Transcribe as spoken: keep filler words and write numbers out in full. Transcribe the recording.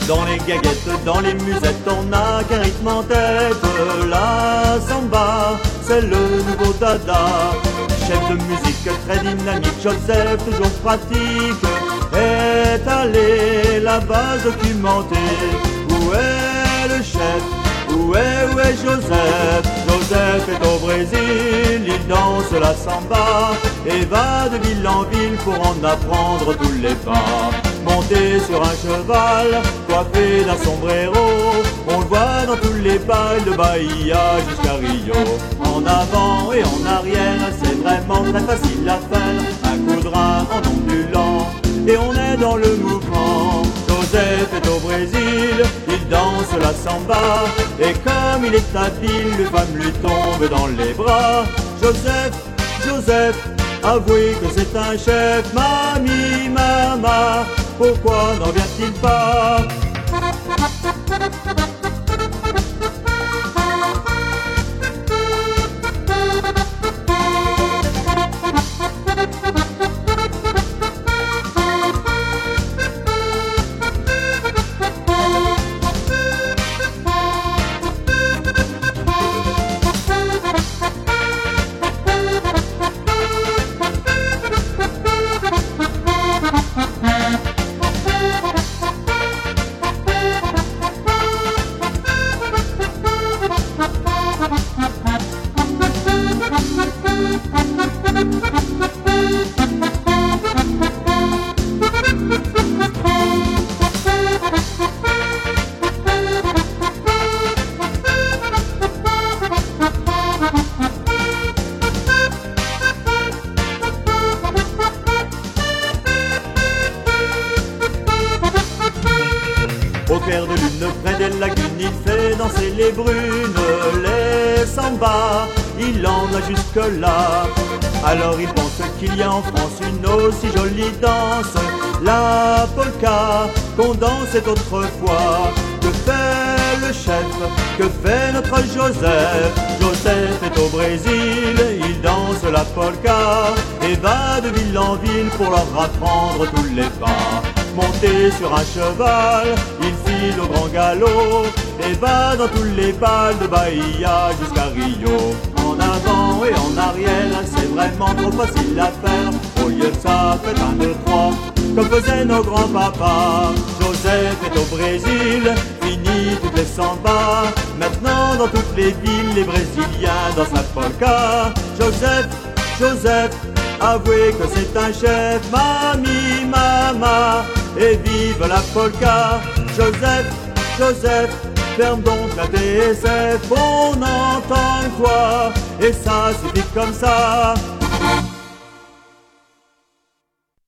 Dans les gaguettes, dans les musettes, on n'a qu'un rythme en tête. La samba, c'est le nouveau dada. Chef de musique très dynamique, Joseph toujours pratique, est allé là-bas documenter. Où est le chef? Où est, où est Joseph? Joseph est au Brésil, il danse la samba et va de ville en ville pour en apprendre tous les pas. Monté sur un cheval, coiffé d'un sombrero, on le voit dans tous les bals de Bahia jusqu'à Rio. En avant et en arrière, c'est vraiment très facile à faire, un coup de rein en ondulant et on est dans le mouvement. Joseph est au Brésil, il danse la samba et comme il est habile, les femmes lui tombent dans les bras. Joseph, Joseph, avouez que c'est un chef. Mamie, maman, pourquoi n'en vient-il pas? Au clair de lune, près des lagunes, il fait danser les brunes. Les sambas, il en a jusque-là. Alors il pense qu'il y a en France une aussi jolie danse, la polka, qu'on dansait autrefois. Que fait le chef? Que fait notre Joseph? Joseph est au Brésil, il danse la polka et va de ville en ville pour leur apprendre tous les pas. Monté sur un cheval, il file au grand galop et va dans tous les bals de Bahia jusqu'à Rio. En avant et en arrière, c'est vraiment trop facile à faire. Au lieu de ça, faites un, deux, trois, comme faisaient nos grands-papas. Joseph est au Brésil, fini toutes les sambas. Maintenant dans toutes les villes, les Brésiliens dansent la polka. Joseph, Joseph, avouez que c'est un chef. Mamie, maman, et vive la polka. Joseph, Joseph, ferme donc la T S F, on entend quoi, et ça suffit comme ça.